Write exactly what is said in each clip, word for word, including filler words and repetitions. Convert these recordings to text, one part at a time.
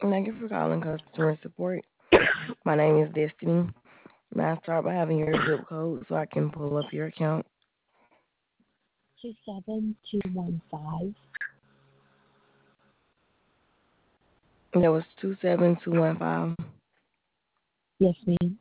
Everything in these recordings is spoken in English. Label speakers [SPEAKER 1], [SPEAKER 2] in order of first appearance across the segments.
[SPEAKER 1] Thank you for calling customer support. My name is Destiny. May I start by having your zip code so I can pull up your account?
[SPEAKER 2] two seven two one five.
[SPEAKER 1] That was two seven two one five.
[SPEAKER 2] Yes, ma'am.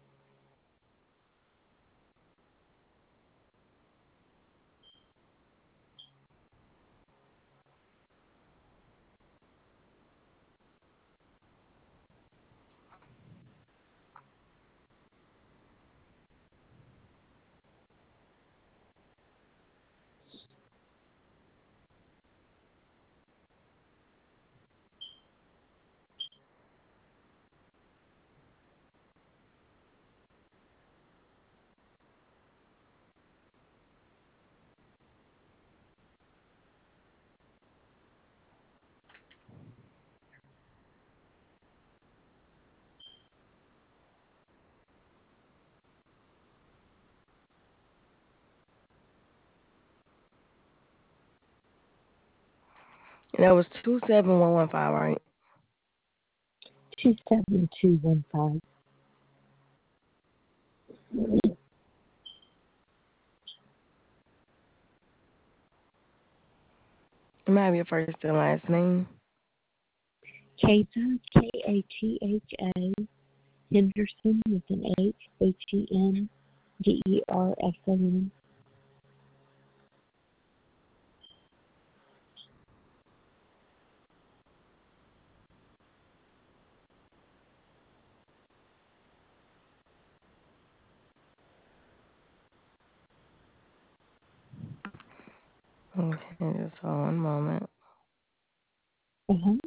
[SPEAKER 1] And that was two seven one one five, right?
[SPEAKER 2] Two seven two one five.
[SPEAKER 1] May I have your first and last name?
[SPEAKER 2] Kata, K A T H A, Henderson with an H, H E N D E R S O N.
[SPEAKER 1] Okay, just hold one moment.
[SPEAKER 2] Uh-huh.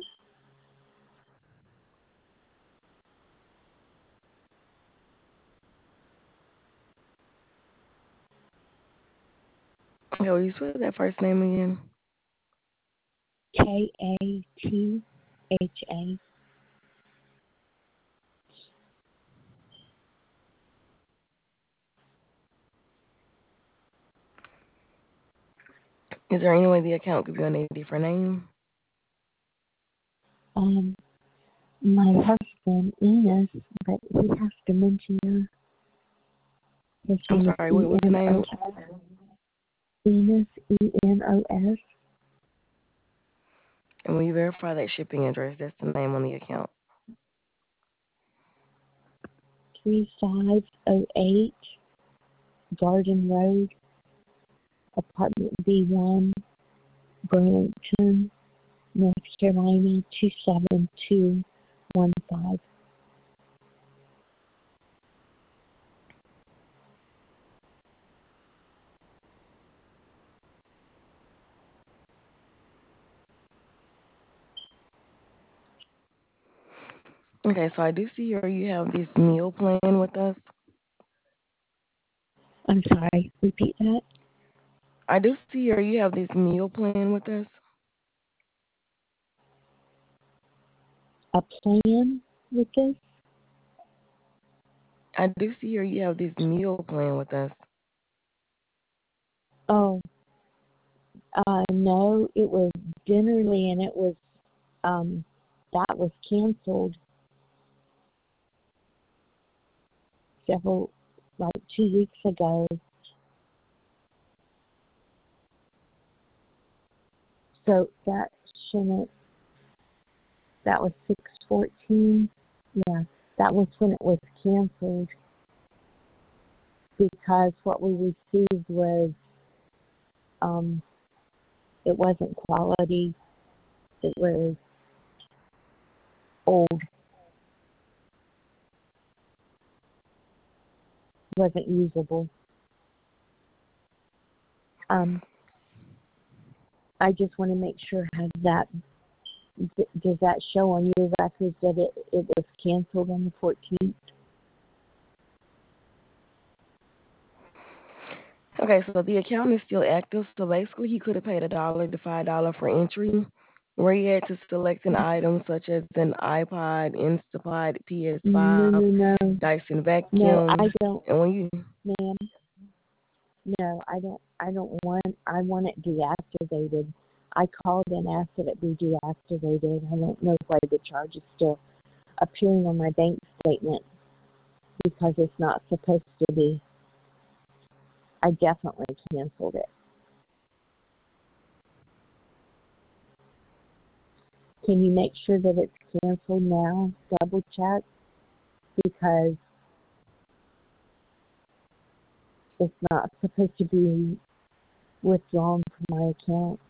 [SPEAKER 1] Okay, will you spell that first name again?
[SPEAKER 2] K A T H A.
[SPEAKER 1] Is there any way the account could be on a different name?
[SPEAKER 2] Um, my husband, Enos, but he has dementia. His
[SPEAKER 1] I'm
[SPEAKER 2] name is
[SPEAKER 1] sorry,
[SPEAKER 2] E
[SPEAKER 1] what was the
[SPEAKER 2] N O
[SPEAKER 1] name?
[SPEAKER 2] S. Enos, E N O S.
[SPEAKER 1] And will you verify that shipping address? That's the name on the account.
[SPEAKER 2] three five oh eight Garden Road, apartment B one, Brampton, North Carolina, two seven two one five.
[SPEAKER 1] Okay, so I do see here you have this meal plan with us.
[SPEAKER 2] I'm sorry, repeat that.
[SPEAKER 1] I do see here you have this meal plan with us.
[SPEAKER 2] A plan with this?
[SPEAKER 1] I do see here you have this meal plan with us.
[SPEAKER 2] Oh, uh, no, it was Dinnerly and it was, um, that was canceled several, like two weeks ago. So that shouldn't, that was six fourteen. Yeah, that was when it was canceled because what we received was, um, it wasn't quality. It was old, wasn't usable. Um, I just want to make sure has that does that show on your records that it, it was canceled on the fourteenth?
[SPEAKER 1] Okay, so the account is still active. So basically, he could have paid a dollar to five dollar for entry, where he had to select an item such as an iPod, Instapot, P S
[SPEAKER 2] No,
[SPEAKER 1] five,
[SPEAKER 2] no, no,
[SPEAKER 1] Dyson
[SPEAKER 2] no.
[SPEAKER 1] vacuum,
[SPEAKER 2] I don't,
[SPEAKER 1] and when you
[SPEAKER 2] ma'am. No, I don't. I don't want. I want it deactivated. I called and asked that it be deactivated. I don't know why the charge is still appearing on my bank statement because it's not supposed to be. I definitely canceled it. Can you make sure that it's canceled now? Double check because it's not supposed to be withdrawn from my account.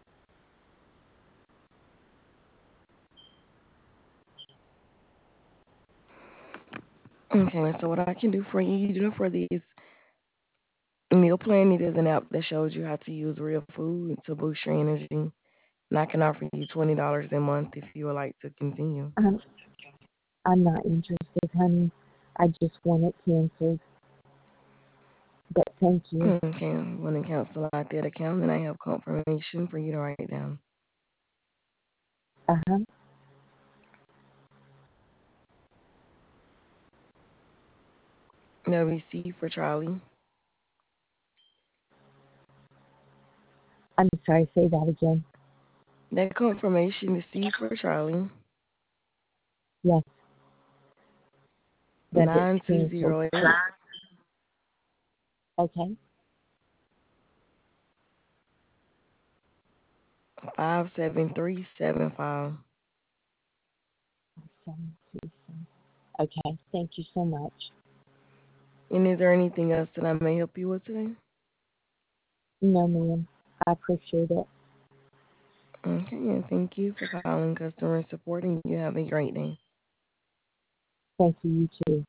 [SPEAKER 1] Okay, so what I can do for you, you know, for these meal plan, it is an app that shows you how to use real food to boost your energy. And I can offer you twenty dollars a month if you would like to continue.
[SPEAKER 2] I'm, I'm not interested, honey. I just want it canceled. But thank you.
[SPEAKER 1] Okay, I'm going to cancel out that account, and I have confirmation for you to write down.
[SPEAKER 2] Uh-huh.
[SPEAKER 1] W C for Charlie.
[SPEAKER 2] I'm sorry, say that again.
[SPEAKER 1] That confirmation is C for Charlie.
[SPEAKER 2] Yes, that it's
[SPEAKER 1] Nine two
[SPEAKER 2] canceled.
[SPEAKER 1] zero eight
[SPEAKER 2] Okay.
[SPEAKER 1] five seven three seven five.
[SPEAKER 2] Seven, two, seven. Okay, thank you so much.
[SPEAKER 1] And is there anything else that I may help you with today?
[SPEAKER 2] No, ma'am. I appreciate it.
[SPEAKER 1] Okay, and thank you for calling customer support, and you have a great day.
[SPEAKER 2] Thank you, you too.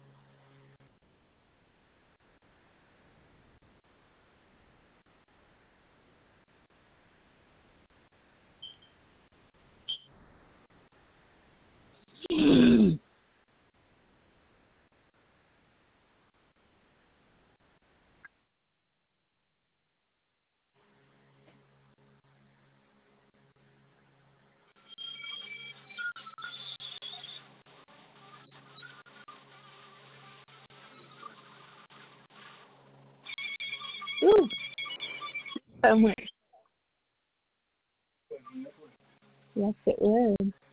[SPEAKER 2] Ooh, so much. Yes, it is.